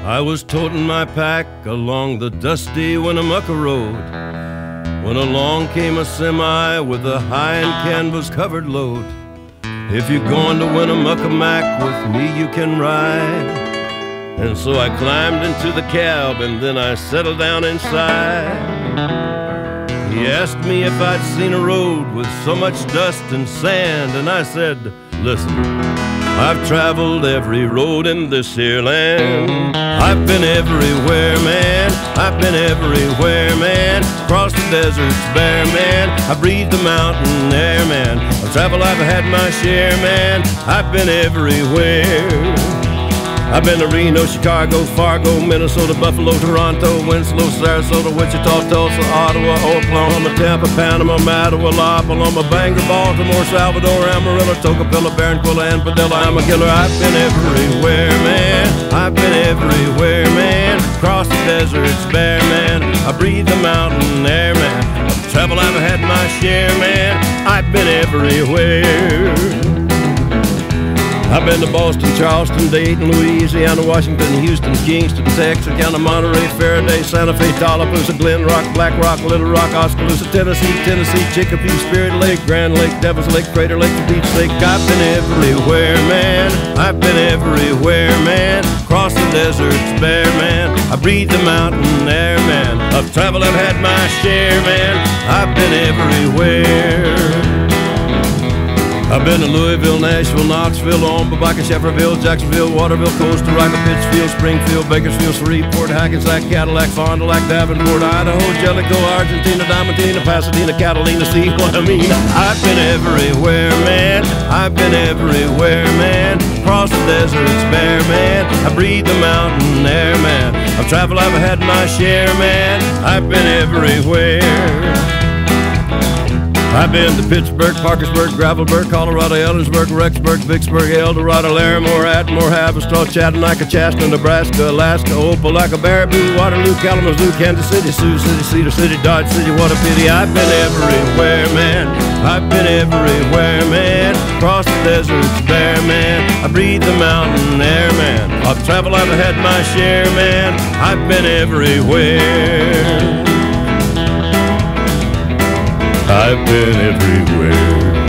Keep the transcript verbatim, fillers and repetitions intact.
I was toting my pack along the dusty Winnemucca Road when along came a semi with a high and canvas covered load. If you're going to Winnemucca Mac with me, you can ride. And so I climbed into the cab and then I settled down inside. He asked me if I'd seen a road with so much dust and sand, and I said, listen, I've traveled every road in this here land. I've been everywhere, man. I've been everywhere, man. Across the deserts bare, man. I breathed the mountain air, man. I've traveled, I've had my share, man. I've been everywhere. I've been to Reno, Chicago, Fargo, Minnesota, Buffalo, Toronto, Winslow, Sarasota, Wichita, Tulsa, Ottawa, Oklahoma, Tampa, Panama, Mattawa, La Paloma, Bangor, Baltimore, Salvador, Amarillo, Tocopilla, Barranquilla, and Padilla. I'm a killer. I've been everywhere, man. I've been everywhere, man. Across the deserts bare, man. I breathe the mountain air, man. I've traveled, I've had my share, man. I've been everywhere. I've been to Boston, Charleston, Dayton, Louisiana, Washington, Houston, Kingston, Texarkana, Monterey, Faraday, Santa Fe, Tallapoosa, Glen Rock, Black Rock, Little Rock, Oskaloosa, Tennessee, Tennessee, Chicopee, Spirit Lake, Grand Lake, Devil's Lake, Crater Lake, Beach Lake. I've been everywhere, man. I've been everywhere, man. Across the deserts bare, man. I breathe the mountain air, man. I've traveled, I've had my share, man. I've been everywhere. I've been to Louisville, Nashville, Knoxville, Omaha, Shefferville, Jacksonville, Waterville, Costa Rica, Pittsfield, Springfield, Bakersfield, Shreveport, Hackensack, Cadillac, Fond du Lac, Davenport, Idaho, Jellicoe, Argentina, Diamantina, Pasadena, Catalina. See what I mean? I've been everywhere, man. I've been everywhere, man. Across the deserts bare, man. I breathe the mountain air, man. I've traveled, I've had my share, man. I've been everywhere. I've been to Pittsburgh, Parkersburg, Gravelburg, Colorado, Ellensburg, Rexburg, Vicksburg, Eldorado, Larimore, Atmore, Haverstraw, Chattanooga, Chastity, Nebraska, Alaska, Opelika, Baraboo, Waterloo, Kalamazoo, Kansas City, Sioux City, Cedar City, Dodge City. What a pity. I've been everywhere, man. I've been everywhere, man. Across the deserts bare, man. I breathe the mountain air, man. I've traveled, I've had my share, man. I've been everywhere. I've been everywhere.